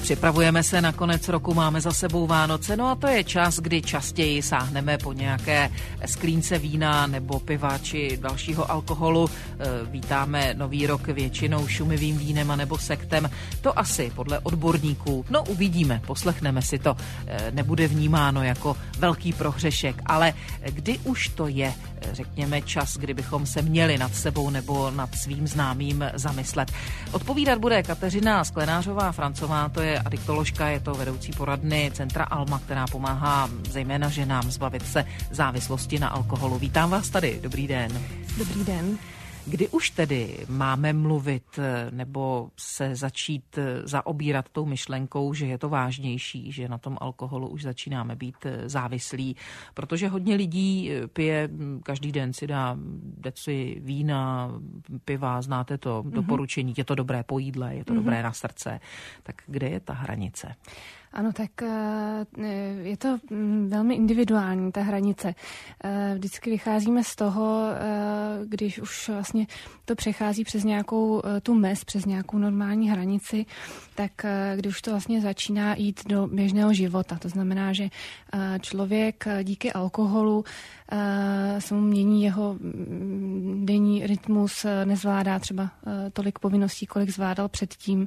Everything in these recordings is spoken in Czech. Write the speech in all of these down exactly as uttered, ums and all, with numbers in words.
Připravujeme se na konec roku, máme za sebou Vánoce, no a to je čas, kdy častěji sáhneme po nějaké sklínce vína nebo piva či dalšího alkoholu. Vítáme nový rok většinou šumivým vínem a nebo sektem. To asi podle odborníků, no uvidíme, poslechneme si to, nebude vnímáno jako velký prohřešek, ale kdy už to je, řekněme, čas, kdybychom se měli nad sebou nebo nad svým známým zamyslet. Odpovídat bude Kateřina Sklenářová-Francová, to je adiktoložka, je to vedoucí poradny Centra Alma, která pomáhá zejména ženám zbavit se závislosti na alkoholu. Vítám vás tady, dobrý den. Dobrý den. Kdy už tedy máme mluvit nebo se začít zaobírat tou myšlenkou, že je to vážnější, že na tom alkoholu už začínáme být závislí, protože hodně lidí pije, každý den si dá deci vína, piva, znáte to, mm-hmm. doporučení, je to dobré po jídle, je to mm-hmm. dobré na srdce. Tak kde je ta hranice? Ano, tak je to velmi individuální, ta hranice. Vždycky vycházíme z toho, když už vlastně to přechází přes nějakou tu mez, přes nějakou normální hranici, tak když už to vlastně začíná jít do běžného života. To znamená, že člověk díky alkoholu se mu mění jeho denní rytmus, nezvládá třeba tolik povinností, kolik zvládal předtím.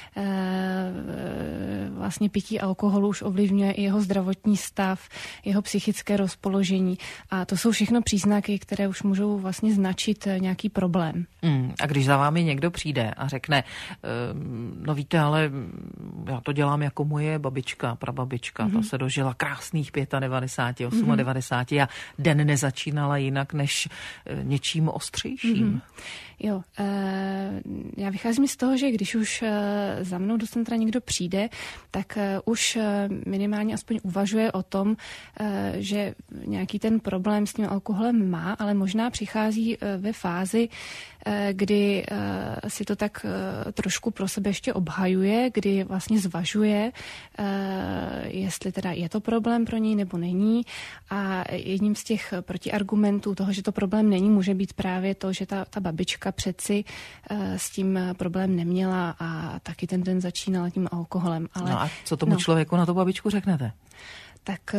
Vlastně pití alkoholu už ovlivňuje i jeho zdravotní stav, jeho psychické rozpoložení. A to jsou všechno příznaky, které už můžou vlastně značit nějaký problém. Hmm, a když za vámi někdo přijde a řekne, no víte, ale já to dělám jako moje babička, prababička, mm-hmm. to se dožila krásných devadesát pět, devadesát osm mm-hmm. a den nezačínala jinak než něčím ostřejším. Mm-hmm. Jo, e, já vycházím z toho, že když už e, za mnou do centra někdo přijde, tak e, už e, minimálně aspoň uvažuje o tom, e, že nějaký ten problém s tím alkoholem má, ale možná přichází e, ve fázi, e, kdy e, si to tak e, trošku pro sebe ještě obhajuje, kdy vlastně zvažuje, e, jestli teda je to problém pro něj nebo není. A jedním z těch protiargumentů toho, že to problém není, může být právě to, že ta, ta babička přeci uh, s tím problém neměla a taky ten den začínala tím alkoholem. Ale, no a co tomu no. člověku na to babičku řeknete? Tak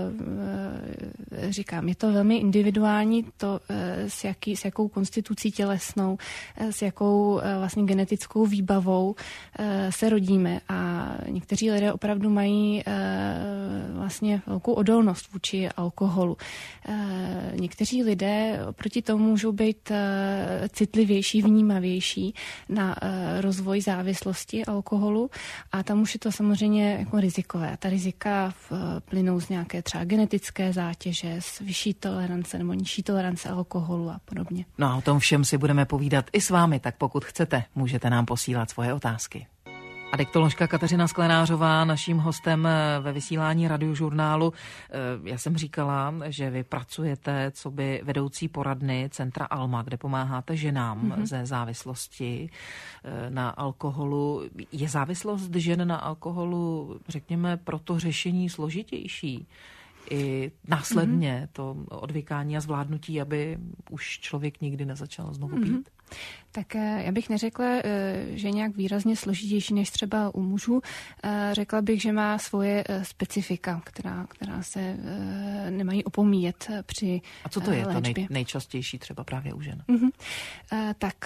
říkám, je to velmi individuální, to s, jaký, s jakou konstitucí tělesnou, s jakou vlastně genetickou výbavou se rodíme a někteří lidé opravdu mají vlastně velkou odolnost vůči alkoholu. Někteří lidé proti tomu můžou být citlivější, vnímavější na rozvoj závislosti alkoholu a tam už je to samozřejmě jako rizikové. Ta rizika v plynou z nějaké třeba genetické zátěže, z vyšší tolerance nebo nižší tolerance alkoholu a podobně. No a o tom všem si budeme povídat i s vámi, tak pokud chcete, můžete nám posílat svoje otázky. Adiktoložka Kateřina Sklenářová, naším hostem ve vysílání Radiožurnálu. Já jsem říkala, že vy pracujete coby vedoucí poradny Centra Alma, kde pomáháte ženám mm-hmm. ze závislosti na alkoholu. Je závislost žen na alkoholu, řekněme, pro to řešení složitější? I následně mm-hmm. to odvykání a zvládnutí, aby už člověk nikdy nezačal znovu pít? Mm-hmm. Tak já bych neřekla, že je nějak výrazně složitější než třeba u mužů. Řekla bych, že má svoje specifika, která, která se nemají opomíjet při léčbě. A co to je to nej, nejčastější třeba právě u žen? Mm-hmm. Tak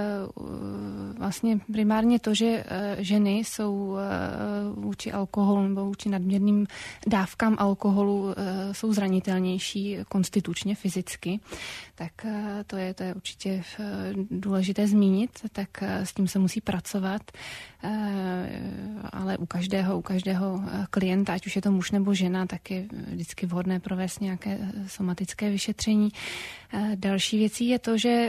vlastně primárně to, že ženy jsou vůči alkoholu nebo vůči nadměrným dávkám alkoholu jsou zranitelnější konstitučně, fyzicky. Tak to je, to je určitě důležité zmínit, tak s tím se musí pracovat, ale u každého, u každého klienta, ať už je to muž nebo žena, tak je vždycky vhodné provést nějaké somatické vyšetření. Další věcí je to, že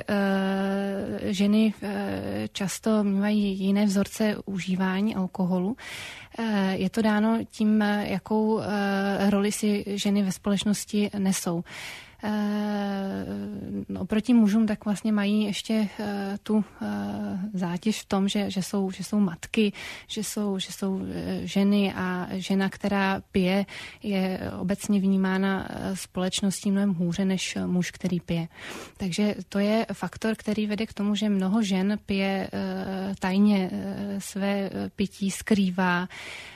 ženy často mají jiné vzorce užívání alkoholu. Je to dáno tím, jakou roli si ženy ve společnosti nesou. no, oproti mužům tak vlastně mají ještě tu zátěž v tom, že, že, jsou, že jsou matky, že jsou, že jsou ženy a žena, která pije, je obecně vnímána společností mnohem hůře než muž, který pije. Takže to je faktor, který vede k tomu, že mnoho žen pije tajně, své pití skrývá,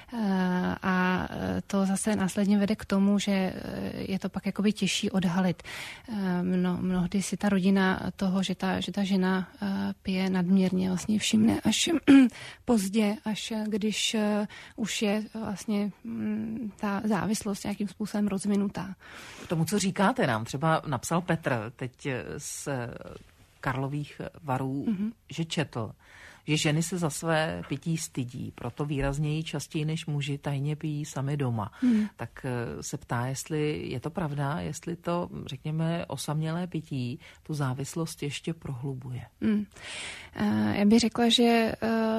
a to zase následně vede k tomu, že je to pak jakoby těžší odhalit. Mno, mnohdy si ta rodina toho, že ta, že ta žena pije nadměrně, vlastně všimne až pozdě, až když už je vlastně ta závislost nějakým způsobem rozvinutá. K tomu, co říkáte, nám třeba napsal Petr teď z Karlových Varů, mm-hmm. že četl, že ženy se za své pití stydí, proto výrazněji častěji než muži tajně pijí sami doma. Hmm. Tak se ptá, jestli je to pravda, jestli to, řekněme, osamělé pití tu závislost ještě prohlubuje. Hmm. Já bych řekla, že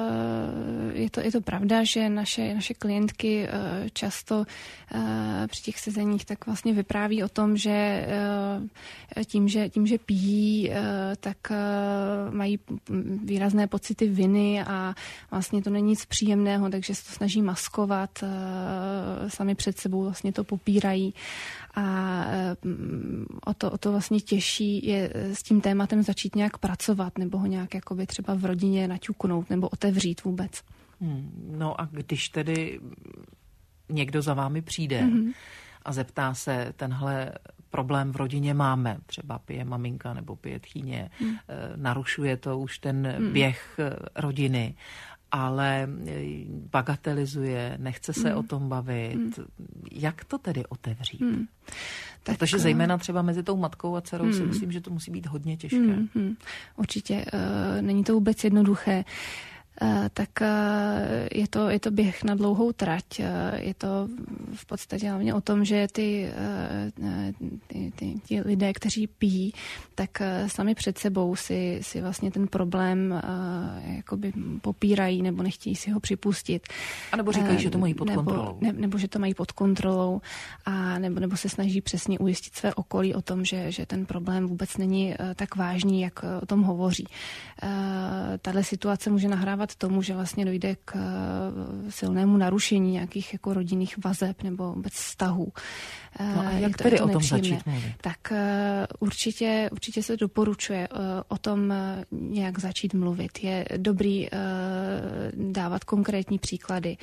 je to, je to pravda, že naše, naše klientky často při těch sezeních tak vlastně vypráví o tom, že tím, že, tím, že pijí, tak mají výrazné pocity viny a vlastně to není nic příjemného, takže se to snaží maskovat, sami před sebou vlastně to popírají a o to, o to vlastně těžší je s tím tématem začít nějak pracovat nebo ho nějak jakoby třeba v rodině naťuknout nebo otevřít vůbec. Hmm, no a když tedy někdo za vámi přijde mm-hmm. a zeptá se, tenhle problém v rodině máme, třeba pije maminka nebo pije tchýně, mm. narušuje to už ten mm. běh rodiny, ale bagatelizuje, nechce se mm. o tom bavit. Mm. Jak to tedy otevřít? Mm. Tak, protože zejména třeba mezi tou matkou a dcerou mm. si myslím, že to musí být hodně těžké. Mm. Mm. Určitě, uh, není to vůbec jednoduché. Uh, tak uh, je to, je to běh na dlouhou trať. Uh, je to v podstatě hlavně o tom, že ty, uh, ty, ty, ty lidé, kteří pijí, tak uh, sami před sebou si, si vlastně ten problém uh, jakoby popírají nebo nechtějí si ho připustit. A nebo říkají, uh, že to mají pod nebo, kontrolou. Ne, nebo že to mají pod kontrolou a nebo, nebo se snaží přesně ujistit své okolí o tom, že, že ten problém vůbec není uh, tak vážný, jak uh, o tom hovoří. Uh, tahle situace může nahrávat tomu, že vlastně dojde k silnému narušení nějakých jako rodinných vazeb nebo vůbec vztahů. No a jak to, tedy to o tom začít mluvit? Tak určitě, určitě se doporučuje o tom nějak začít mluvit. Je dobrý dávat konkrétní příklady.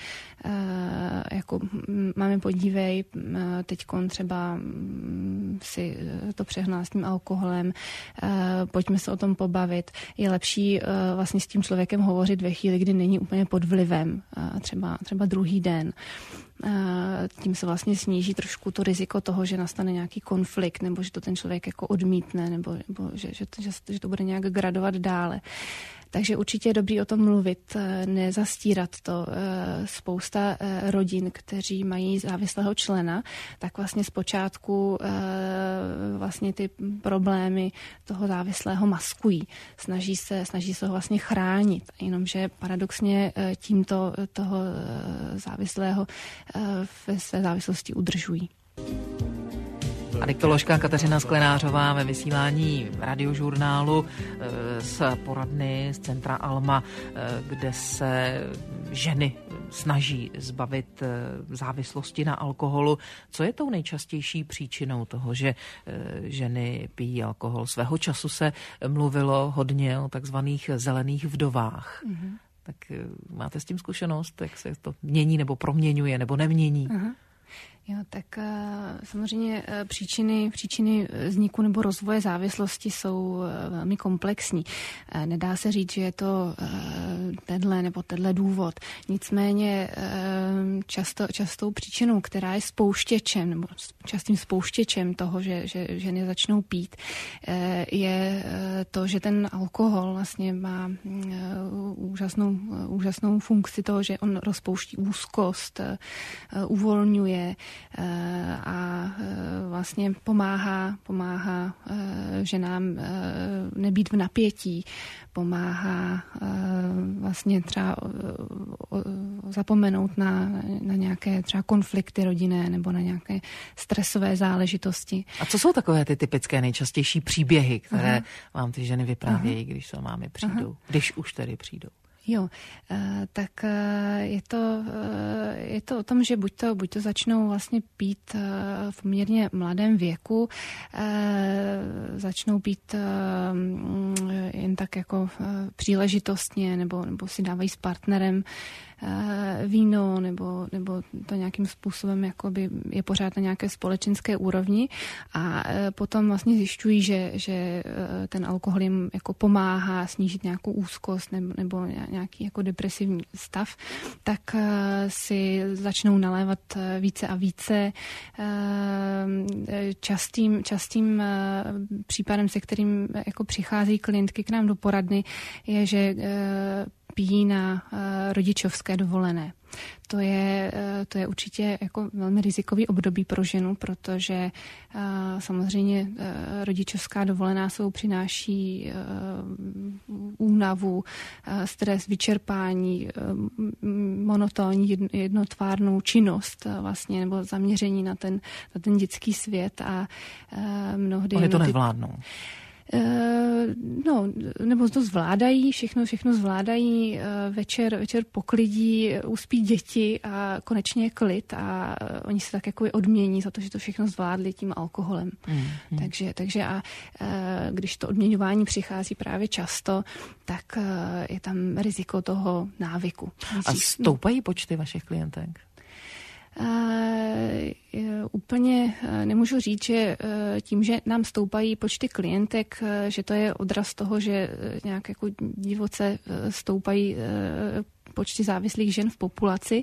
Jako máme podívej, teďkon třeba si to přehnala s tím alkoholem, pojďme se o tom pobavit. Je lepší vlastně s tím člověkem hovořit ve chvíli, kdy není úplně pod vlivem, třeba, třeba druhý den. Tím se vlastně sníží trošku to riziko toho, že nastane nějaký konflikt, nebo že to ten člověk jako odmítne, nebo, nebo že, že, to, že, že to bude nějak gradovat dále. Takže určitě je dobrý o tom mluvit, nezastírat to. Spousta rodin, kteří mají závislého člena, tak vlastně zpočátku vlastně ty problémy toho závislého maskují. Snaží se, snaží se ho vlastně chránit. Jenomže paradoxně tímto toho závislého ve své závislosti udržují. Adiktoložka Kateřina Sklenářová ve vysílání radiožurnálu z poradny z centra Alma, kde se ženy snaží zbavit závislosti na alkoholu. Co je tou nejčastější příčinou toho, že ženy pijí alkohol? Svého času se mluvilo hodně o takzvaných zelených vdovách. Mm-hmm. Tak máte s tím zkušenost, jak se to mění nebo proměňuje nebo nemění? Aha. Jo, tak samozřejmě příčiny, příčiny vzniku nebo rozvoje závislosti jsou velmi komplexní. Nedá se říct, že je to tenhle nebo tenhle důvod. Nicméně často, častou příčinou, která je spouštěčem nebo častým spouštěčem toho, že, že ženy začnou pít, je to, že ten alkohol vlastně má úžasnou, úžasnou funkci toho, že on rozpouští úzkost, uvolňuje a vlastně pomáhá, pomáhá ženám nebýt v napětí, pomáhá vlastně třeba zapomenout na, na nějaké třeba konflikty rodinné nebo na nějaké stresové záležitosti. A co jsou takové ty typické nejčastější příběhy, které Aha. vám ty ženy vyprávějí, Aha. když se mámy přijdou? Aha. Když už tedy přijdou. Jo, tak je to, je to o tom, že buď to, buď to začnou vlastně pít v poměrně mladém věku, začnou pít jen tak jako příležitostně, nebo, nebo si dávají s partnerem víno, nebo, nebo to nějakým způsobem jakoby je pořád na nějaké společenské úrovni a potom vlastně zjišťují, že, že ten alkohol jim jako pomáhá snížit nějakou úzkost nebo, nebo nějaký jako depresivní stav, tak si začnou nalévat více a více. Častým, častým případem, se kterým jako přichází klientky k nám do poradny, je, že pijí na rodičovské dovolené. To je, to je určitě jako velmi rizikový období pro ženu, protože samozřejmě rodičovská dovolená sebou přináší únavu, stres, vyčerpání, monotónní jednotvárnou činnost vlastně, nebo zaměření na ten, na ten dětský svět a mnohdy... Oni to nezvládnou. No, nebo to zvládají, všechno, všechno zvládají, večer, večer poklidí, uspí děti a konečně je klid a oni se tak jako odmění za to, že to všechno zvládli tím alkoholem. Mm, mm. Takže, takže a když to odměňování přichází právě často, tak je tam riziko toho návyku. A stoupají počty vašich klientek? Uh, úplně nemůžu říct, že tím, že nám stoupají počty klientek, že to je odraz toho, že nějak jako divoce stoupají počty závislých žen v populaci,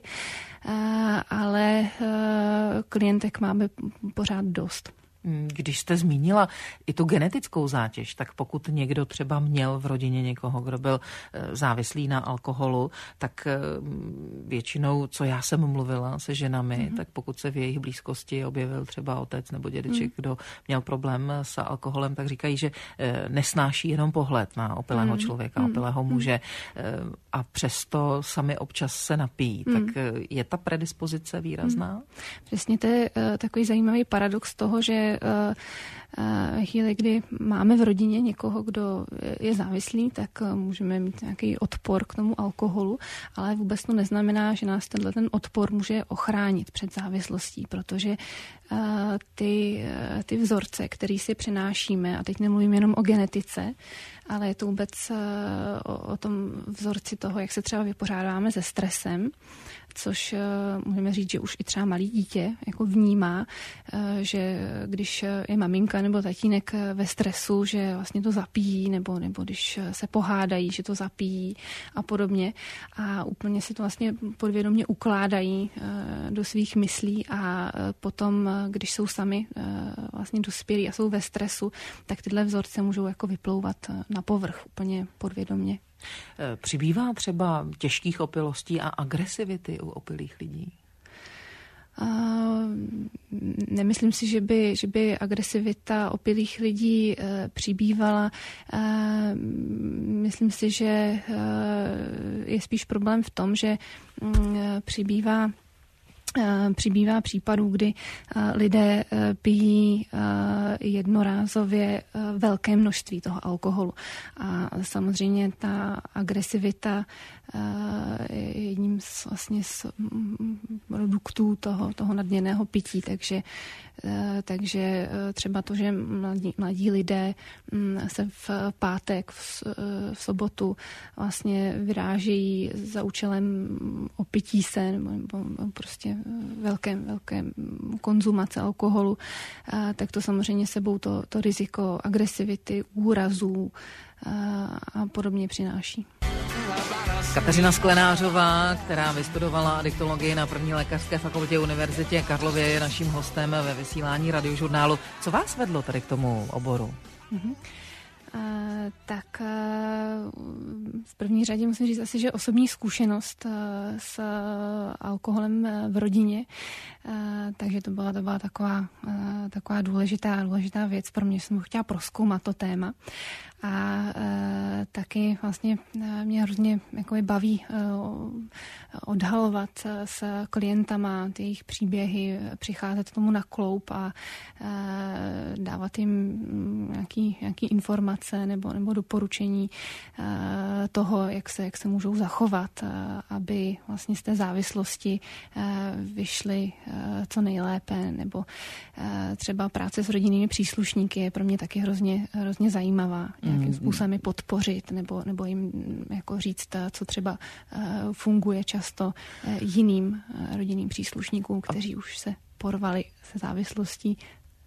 ale klientek máme pořád dost. Když jste zmínila i tu genetickou zátěž, tak pokud někdo třeba měl v rodině někoho, kdo byl závislý na alkoholu, tak většinou, co já jsem mluvila se ženami, mm-hmm. tak pokud se v jejich blízkosti objevil třeba otec nebo dědeček, mm. kdo měl problém s alkoholem, tak říkají, že nesnáší jenom pohled na opilého mm. člověka, mm. opilého muže a přesto sami občas se napijí. Mm. Tak je ta predispozice výrazná? Mm. Přesně, to je takový zajímavý paradox toho, že ve chvíli, kdy máme v rodině někoho, kdo je závislý, tak můžeme mít nějaký odpor k tomu alkoholu, ale vůbec to neznamená, že nás tenhle ten odpor může ochránit před závislostí, protože ty, ty vzorce, které si přinášíme, a teď nemluvím jenom o genetice, ale je to vůbec o, o tom vzorci toho, jak se třeba vypořádáváme se stresem, což můžeme říct, že už i třeba malý dítě jako vnímá, že když je maminka nebo tatínek ve stresu, že vlastně to zapíjí, nebo, nebo když se pohádají, že to zapíjí a podobně. A úplně si to vlastně podvědomě ukládají do svých myslí a potom, když jsou sami vlastně dospělí a jsou ve stresu, tak tyhle vzorce můžou jako vyplouvat na povrch úplně podvědomě. Přibývá třeba těžkých opilostí a agresivity u opilých lidí? Uh, nemyslím si, že by, že by agresivita opilých lidí uh, přibývala. Uh, myslím si, že uh, je spíš problém v tom, že um, přibývá Přibývá případů, kdy lidé pijí jednorázově velké množství toho alkoholu. A samozřejmě ta agresivita je jedním z, vlastně z produktů toho, toho nadměrného pití. Takže, takže třeba to, že mladí, mladí lidé se v pátek, v, v sobotu vlastně vyrážejí za účelem opití se nebo, nebo prostě velké, velké konzumace alkoholu, tak to samozřejmě sebou to, to riziko agresivity, úrazů a podobně přináší. Kateřina Sklenářová, která vystudovala adiktologii na první lékařské fakultě Univerzitě Karlově, je naším hostem ve vysílání Radiožurnálu. Co vás vedlo tady k tomu oboru? Mm-hmm. Uh, tak uh, v první řadě musím říct asi, že osobní zkušenost uh, s uh, alkoholem v rodině, uh, takže to byla, to byla taková, uh, taková důležitá, důležitá věc pro mě, jsem chtěla prozkoumat to téma. A uh, taky vlastně uh, mě hrozně jakoby baví uh, odhalovat s klientama ty jejich příběhy, přicházet tomu na kloub a dávat jim nějaký, nějaký informace nebo, nebo doporučení toho, jak se, jak se můžou zachovat, aby vlastně z té závislosti vyšli co nejlépe, nebo třeba práce s rodinnými příslušníky je pro mě taky hrozně, hrozně zajímavá. Nějakým způsobem je podpořit nebo, nebo jim jako říct, co třeba funguje často jiným rodinným příslušníkům, kteří už se porvali se závislostí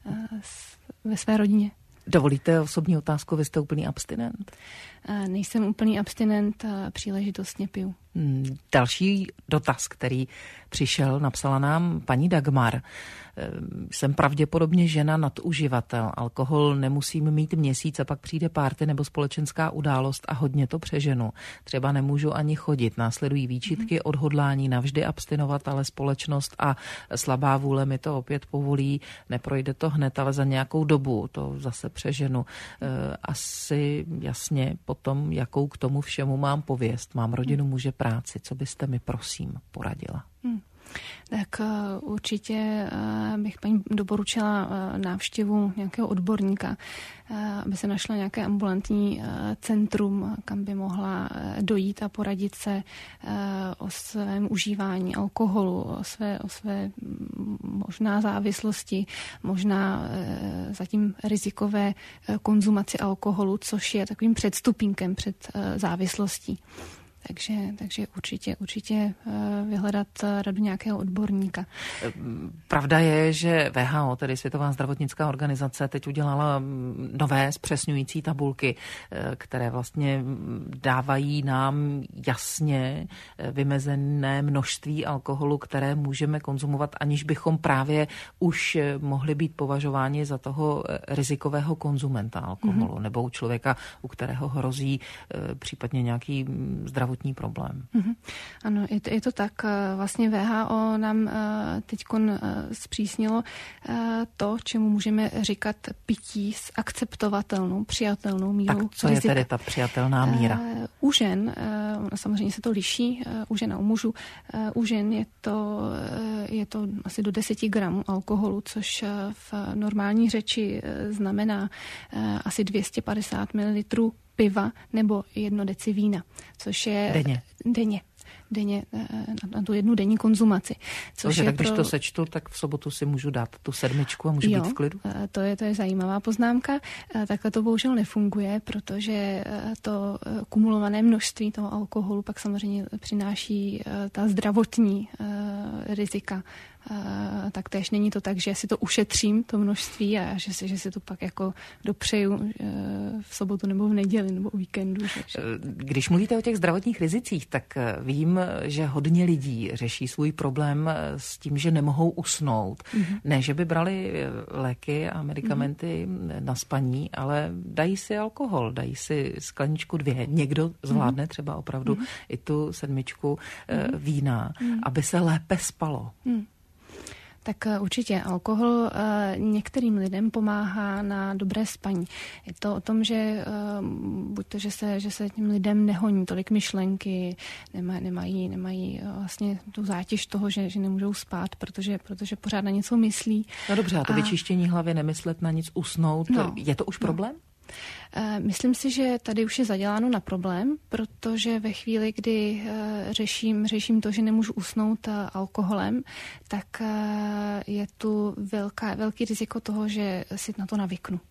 ve své rodině. Dovolíte osobní otázku, vy jste úplný abstinent? Nejsem úplný abstinent, příležitostně piju. Další dotaz, který přišel, napsala nám paní Dagmar. Jsem pravděpodobně žena naduživatel. Alkohol nemusím mít měsíc a pak přijde párty nebo společenská událost a hodně to přeženu. Třeba nemůžu ani chodit. Následují výčitky, odhodlání navždy abstinovat, ale společnost a slabá vůle mi to opět povolí. Neprojde to hned, ale za nějakou dobu to zase přeženu. Asi jasně potom, jakou k tomu všemu mám pověst. Mám rodinu, muže, práci. Co byste mi prosím poradila? Hmm. Tak uh, určitě uh, bych paní doporučila uh, návštěvu nějakého odborníka, uh, aby se našla nějaké ambulantní uh, centrum, kam by mohla uh, dojít a poradit se uh, o svém užívání alkoholu, o své, o své možná závislosti, možná uh, zatím rizikové uh, konzumaci alkoholu, což je takovým předstupínkem před uh, závislostí. Takže, takže určitě, určitě vyhledat radu nějakého odborníka. Pravda je, že W H O, tedy Světová zdravotnická organizace, teď udělala nové zpřesňující tabulky, které vlastně dávají nám jasně vymezené množství alkoholu, které můžeme konzumovat, aniž bychom právě už mohli být považováni za toho rizikového konzumenta alkoholu, mm-hmm. nebo u člověka, u kterého hrozí případně nějaký zdravotní problém. Mm-hmm. Ano, je to, je to tak. Vlastně W H O nám teď zpřísnilo to, čemu můžeme říkat pití s akceptovatelnou, přijatelnou mírou. Tak co rizika. Je tedy ta přijatelná míra? U žen, samozřejmě se to liší, u žen a u mužů, u žen je to, je to asi do deseti gramů alkoholu, což v normální řeči znamená asi dvě stě padesát mililitrů piva nebo jedno deci vína, což je denně. denně. denně na tu jednu denní konzumaci. Což je tak pro... když to sečtu, tak v sobotu si můžu dát tu sedmičku a můžu jo, být v klidu? To je, to je zajímavá poznámka. Takhle to bohužel nefunguje, protože to kumulované množství toho alkoholu pak samozřejmě přináší ta zdravotní rizika. Uh, tak též není to tak, že si to ušetřím, to množství, a že si, že si to pak jako dopřeju uh, v sobotu nebo v neděli nebo o víkendu. Že, že... Když mluvíte o těch zdravotních rizicích, tak vím, že hodně lidí řeší svůj problém s tím, že nemohou usnout. Mm-hmm. Ne, že by brali léky a medicamenty mm-hmm. na spaní, ale dají si alkohol, dají si skleničku dvě. Někdo zvládne mm-hmm. třeba opravdu mm-hmm. i tu sedmičku mm-hmm. vína, mm-hmm. aby se lépe spalo. Mm. Tak určitě alkohol některým lidem pomáhá na dobré spaní. Je to o tom, že buď to, že se, že se těm lidem nehoní tolik myšlenky, nemají, nemají, nemají vlastně tu zátěž toho, že, že nemůžou spát, protože, protože pořád na něco myslí. No dobře, a to a... vyčištění hlavy, nemyslet na nic, usnout, no, je to už problém? No. Myslím si, že tady už je zaděláno na problém, protože ve chvíli, kdy řeším, řeším to, že nemůžu usnout alkoholem, tak je tu velká, velký riziko toho, že si na to navyknu.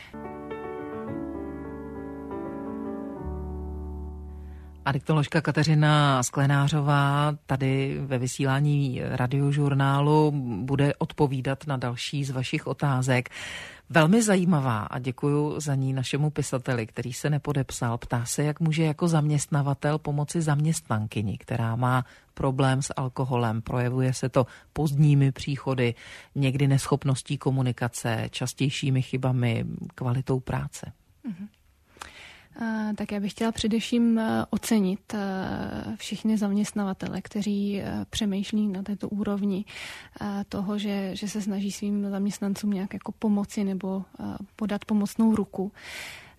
Adiktoložka Kateřina Sklenářová tady ve vysílání Radiožurnálu bude odpovídat na další z vašich otázek. Velmi zajímavá a děkuji za ní našemu pisateli, který se nepodepsal. Ptá se, jak může jako zaměstnavatel pomoci zaměstnankyni, která má problém s alkoholem. Projevuje se to pozdními příchody, někdy neschopností komunikace, častějšími chybami, kvalitou práce. Mm-hmm. Tak já bych chtěla především ocenit všichni zaměstnavatele, kteří přemýšlí na této úrovni toho, že, že se snaží svým zaměstnancům nějak jako pomoci nebo podat pomocnou ruku.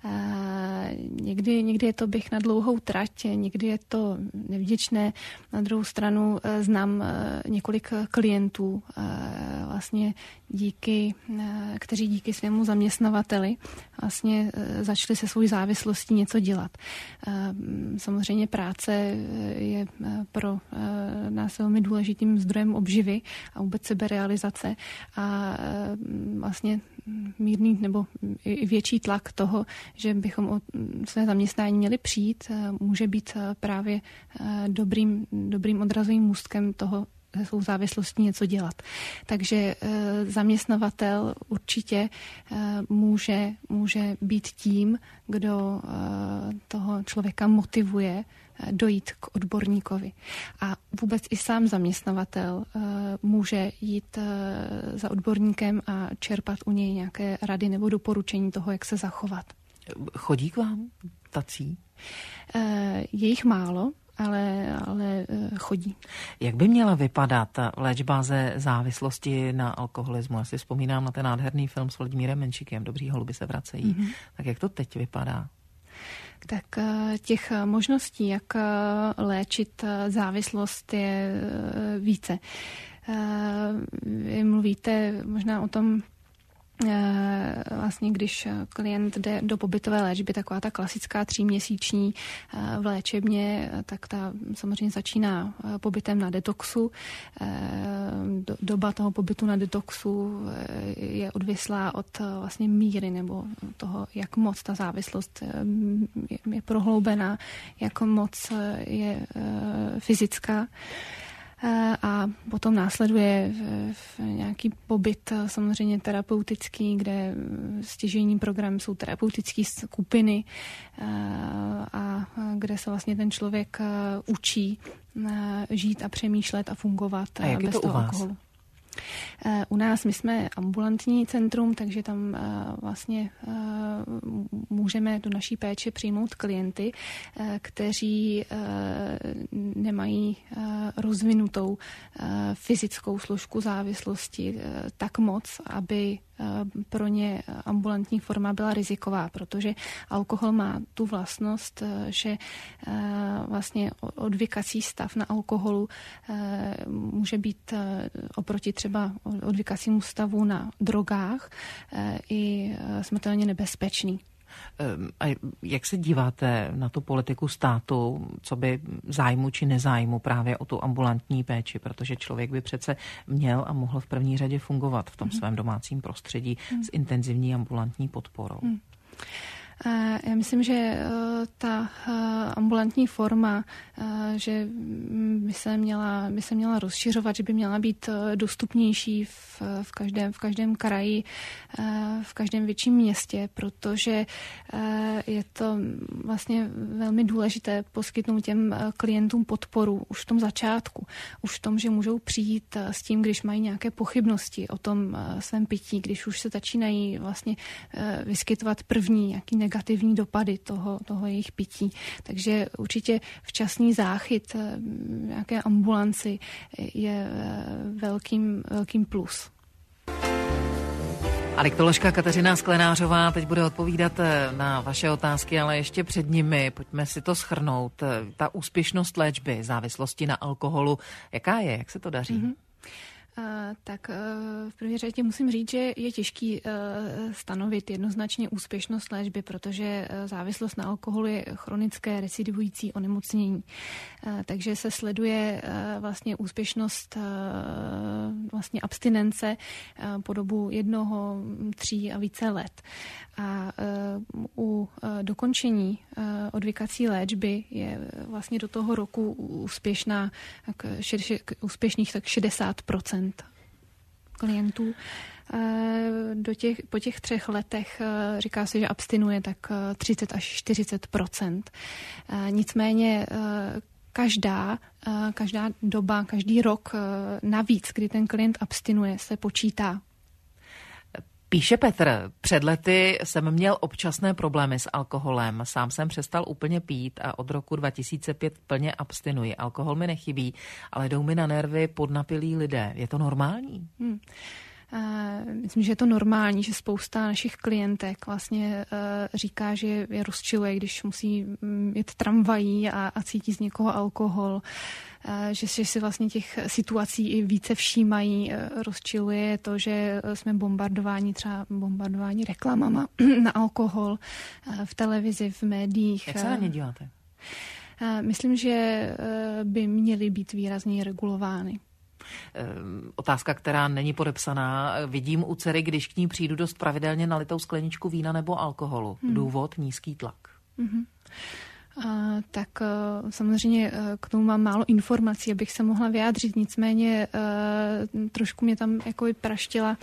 Někdy, někdy je to běh na dlouhou trať, někdy je to nevděčné. Na druhou stranu znám několik klientů, vlastně díky, kteří díky svému zaměstnavateli vlastně začali se svou závislostí něco dělat. Samozřejmě práce je pro nás velmi důležitým zdrojem obživy a vůbec seberealizace a vlastně mírný nebo i větší tlak toho, že bychom o své zaměstnání měli přijít, může být právě dobrým, dobrým odrazovým můstkem toho, se svou závislostí něco dělat. Takže zaměstnavatel určitě může, může být tím, kdo toho člověka motivuje dojít k odborníkovi. A vůbec i sám zaměstnavatel může jít za odborníkem a čerpat u něj nějaké rady nebo doporučení toho, jak se zachovat. Chodí k vám tací? Je jich málo, ale, ale chodí. Jak by měla vypadat léčba ze závislosti na alkoholismu? Já si vzpomínám na ten nádherný film s Vladimírem Menšikem, Dobří holuby se vracejí. Mm-hmm. Tak jak to teď vypadá? Tak těch možností, jak léčit závislost, je více. Vy mluvíte možná o tom, vlastně když klient jde do pobytové léčby, taková ta klasická tříměsíční v léčebně, tak ta samozřejmě začíná pobytem na detoxu. Doba toho pobytu na detoxu je odvislá od vlastně míry nebo toho, jak moc ta závislost je prohloubená, jak moc je fyzická. A potom následuje nějaký pobyt samozřejmě terapeutický, kde stěžejní program jsou terapeutické skupiny a kde se vlastně ten člověk učí žít a přemýšlet a fungovat a bez toho alkoholu. U nás my jsme ambulantní centrum, takže tam vlastně můžeme do naší péče přijmout klienty, kteří nemají rozvinutou fyzickou složku závislosti tak moc, aby pro ně ambulantní forma byla riziková, protože alkohol má tu vlastnost, že vlastně odvykací stav na alkoholu může být oproti třeba odvykacímu stavu na drogách i smrtelně nebezpečný. A jak se díváte na tu politiku státu, co by zájmu či nezájmu právě o tu ambulantní péči, protože člověk by přece měl a mohl v první řadě fungovat v tom hmm. svém domácím prostředí hmm. s intenzivní ambulantní podporou? Hmm. Já myslím, že ta ambulantní forma, že by se měla, by se měla rozšiřovat, že by měla být dostupnější v, v, každém, v každém kraji, v každém větším městě, protože je to vlastně velmi důležité poskytnout těm klientům podporu už v tom začátku, už v tom, že můžou přijít s tím, když mají nějaké pochybnosti o tom svém pití, když už se začínají vlastně vyskytovat první nějaký negativní dopady toho, toho jejich pití. Takže určitě včasný záchyt nějaké ambulanci je velkým, velkým plus. Adiktoložka Kateřina Sklenářová teď bude odpovídat na vaše otázky, ale ještě před nimi pojďme si to shrnout. Ta úspěšnost léčby závislosti na alkoholu, jaká je, jak se to daří? Mm-hmm. Uh, tak uh, v první řadě musím říct, že je těžký uh, stanovit jednoznačně úspěšnost léčby, protože uh, závislost na alkoholu je chronické recidivující onemocnění. Uh, takže se sleduje uh, vlastně úspěšnost uh, vlastně abstinence uh, po dobu jednoho, tří a více let. A uh, u uh, dokončení uh, odvykací léčby je vlastně do toho roku úspěšná, tak, šir, úspěšných tak šedesát procent klientů. Do těch, po těch třech letech říká se, že abstinuje tak třicet až čtyřicet procent. Nicméně každá, každá doba, každý rok navíc, kdy ten klient abstinuje, se počítá. Píše Petr, před lety jsem měl občasné problémy s alkoholem. Sám jsem přestal úplně pít a od roku dva tisíce pět plně abstinuji. Alkohol mi nechybí, ale jdou mi na nervy podnapilí lidé. Je to normální? Hmm. Myslím, že je to normální, že spousta našich klientek vlastně říká, že je rozčiluje, když musí jet tramvají a, a cítí z někoho alkohol, že, že si vlastně těch situací i více všímají. Rozčiluje to, že jsme bombardováni třeba bombardováni reklamama na alkohol v televizi, v médiích. Jak se na ně díváte? Myslím, že by měly být výrazně regulovány. Otázka, která není podepsaná. Vidím u dcery, když k ní přijdu, dost pravidelně nalitou skleničku vína nebo alkoholu. Hmm. Důvod nízký tlak. Hmm. A, tak samozřejmě k tomu mám málo informací, abych se mohla vyjádřit. Nicméně trošku mě tam jako praštila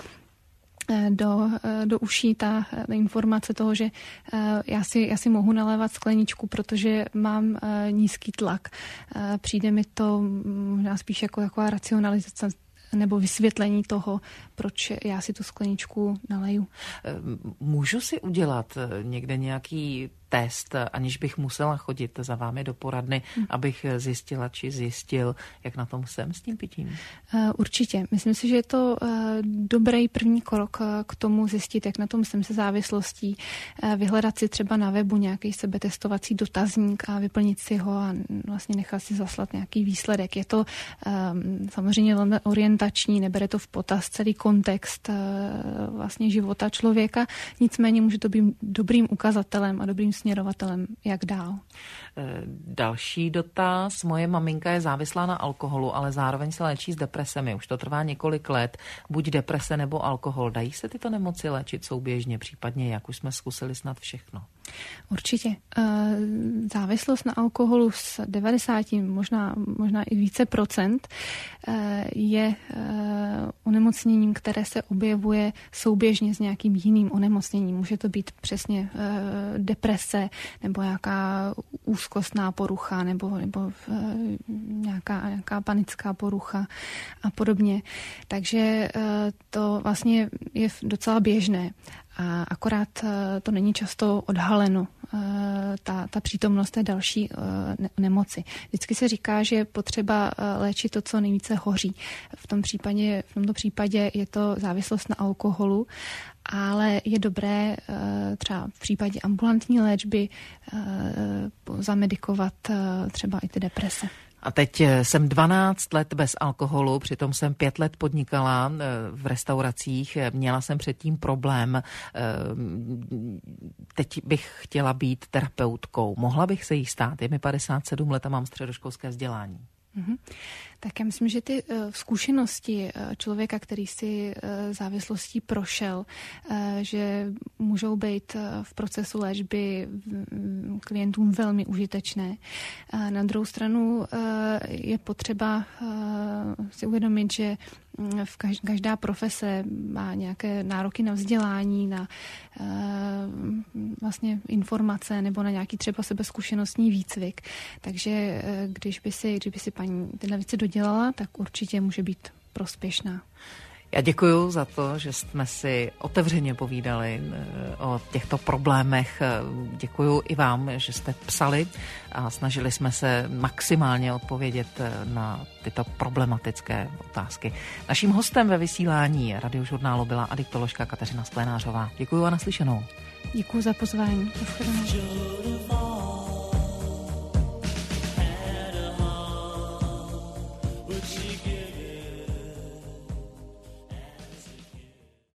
do, do uší ta informace toho, že já si, já si mohu nalévat skleničku, protože mám nízký tlak. Přijde mi to možná spíš jako taková racionalizace nebo vysvětlení toho, proč já si tu skleničku naleju. Můžu si udělat někde nějaký test, aniž bych musela chodit za vámi do poradny, hmm. abych zjistila, či zjistil, jak na tom jsem s tím pitím? Určitě. Myslím si, že je to dobrý první krok k tomu zjistit, jak na tom jsem se závislostí. Vyhledat si třeba na webu nějaký sebetestovací dotazník a vyplnit si ho a vlastně nechat si zaslat nějaký výsledek. Je to samozřejmě velmi orientační, nebere to v potaz celý kontext vlastně života člověka, nicméně může to být dobrým ukazatelem a dobrým směrovatelem, jak dál. Další dotaz. Moje maminka je závislá na alkoholu, ale zároveň se léčí s depresemi. Už to trvá několik let. Buď deprese nebo alkohol. Dají se tyto nemoci léčit souběžně, případně jak už jsme zkusili snad všechno? Určitě. Závislost na alkoholu s devadesáti, možná, možná i více procent je onemocněním, které se objevuje souběžně s nějakým jiným onemocněním. Může to být přesně deprese nebo nějaká úzkostná porucha nebo, nebo nějaká, nějaká panická porucha a podobně. Takže to vlastně je docela běžné. A akorát to není často odhaleno, ta, ta přítomnost té další nemoci. Vždycky se říká, že je potřeba léčit to, co nejvíce hoří. V tom případě, v tomto případě je to závislost na alkoholu, ale je dobré třeba v případě ambulantní léčby zamedikovat třeba i ty deprese. A teď jsem dvanáct let bez alkoholu, přitom jsem pět let podnikala v restauracích, měla jsem předtím problém. Teď bych chtěla být terapeutkou. Mohla bych se jí stát? Je mi padesát sedm let a mám středoškolské vzdělání. Mm-hmm. Tak já myslím, že ty uh, zkušenosti uh, člověka, který si uh, závislostí prošel, uh, že můžou být uh, v procesu léčby um, klientům velmi užitečné. Uh, na druhou stranu uh, je potřeba uh, si uvědomit, že v každá profese má nějaké nároky na vzdělání, na uh, vlastně informace nebo na nějaký třeba sebezkušenostní výcvik. Takže uh, když by si, když by si paní tyhle věci dodělala, tak určitě může být prospěšná. Já děkuji za to, že jsme si otevřeně povídali o těchto problémech. Děkuji i vám, že jste psali a snažili jsme se maximálně odpovědět na tyto problematické otázky. Naším hostem ve vysílání radiožurnálu byla adiktoložka Kateřina Sklenářová. Děkuji a naslyšenou. Děkuji za pozvání. Naschledanou.